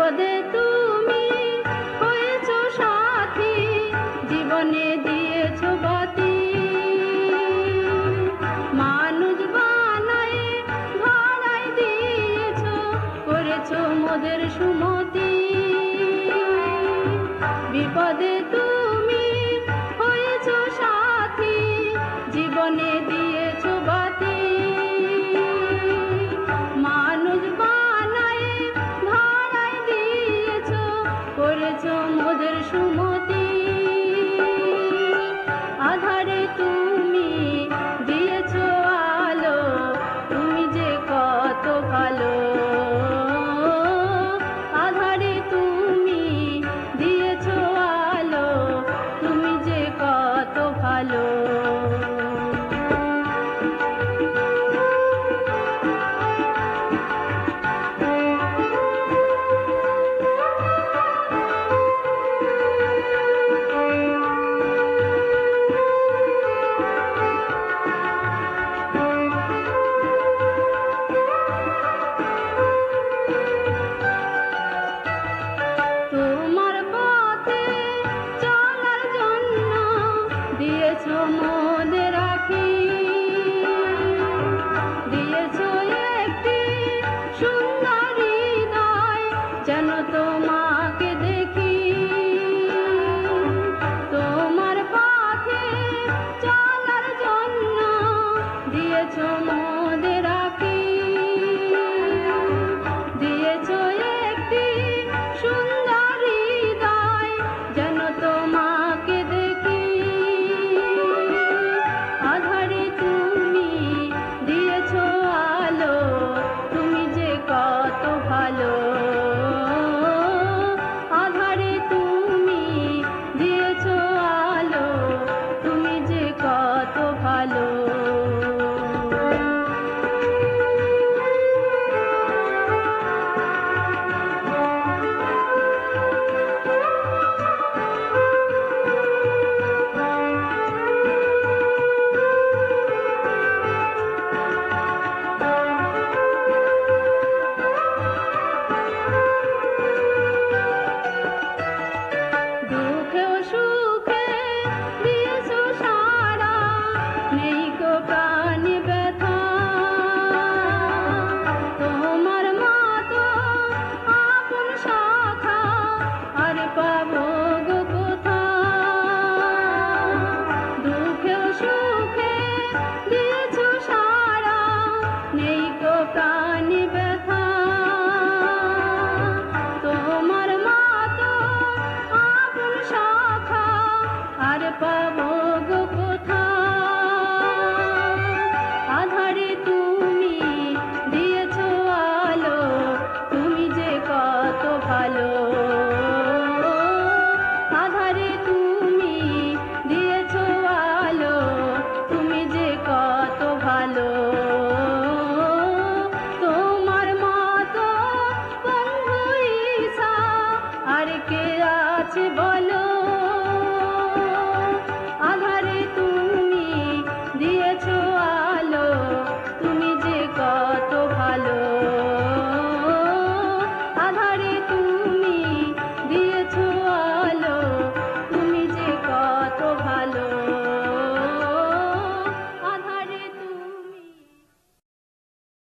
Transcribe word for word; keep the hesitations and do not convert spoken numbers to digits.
বিপদে তুমি হয়েছো সাথী, জীবনে দিয়েছো বাতি। মানুষ বানায় ভাড়ায় দিয়েছো, করেছো মোদের সুমতি। বিপদে তুমি হয়েছো সাথী, জীবনে দিয়েছো বাতি। মানুষ বানায় ভাড়ায় দিয়েছো, করেছো মোদের সুমতি। আধারে তুমি দিয়েছো আলো, তুমি যে কত ভালো। আধারে তুমি দিয়েছো আলো, তুমি যে কত ভালো। তোমার পথে চলার জন্য দিয়েছো মোদের আঁখি, দিয়েছো একটি সুন্দর হৃদয়, যেন তোমাকে দেখি। তোমার পথে চলার জন্য দিয়েছো মোদের আঁখি, দিয়েছো একটি সুন্দর হৃদয়, যেন তোমাকে দেখি। আধারে তুমি দিয়েছো আলো, তুমি যে কত ভালো। আধারে তুমি দিয়েছো আলো, তুমি যে কত ভালো। দুঃখে ও সুখে দিয়েছো সারা, নেই গো প্রাণে ব্যথা। তোমার মতো আপন সখা আর পাবো গো কোথা। দুঃখে ও সুখে দিয়েছো সারা, নেই গো প্রাণে